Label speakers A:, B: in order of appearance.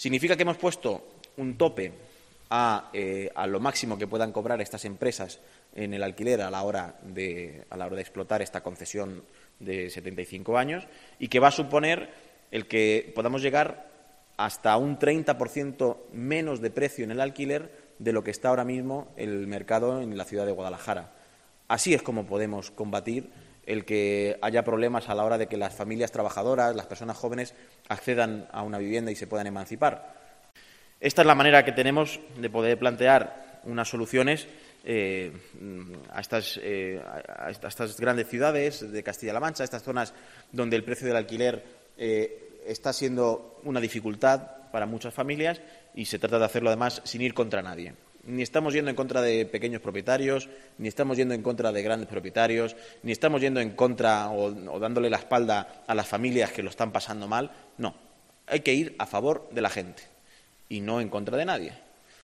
A: Significa que hemos puesto un tope a lo máximo que puedan cobrar estas empresas en el alquiler a la hora de explotar esta concesión de 75 años y que va a suponer el que podamos llegar hasta un 30% menos de precio en el alquiler de lo que está ahora mismo el mercado en la ciudad de Guadalajara. Así es como podemos combatir el que haya problemas a la hora de que las familias trabajadoras, las personas jóvenes, accedan a una vivienda y se puedan emancipar. Esta es la manera que tenemos de poder plantear unas soluciones a estas grandes ciudades de Castilla-La Mancha, a estas zonas donde el precio del alquiler está siendo una dificultad para muchas familias y se trata de hacerlo además sin ir contra nadie. Ni estamos yendo en contra de pequeños propietarios, ni estamos yendo en contra de grandes propietarios, ni estamos yendo en contra o dándole la espalda a las familias que lo están pasando mal. No, hay que ir a favor de la gente y no en contra de nadie.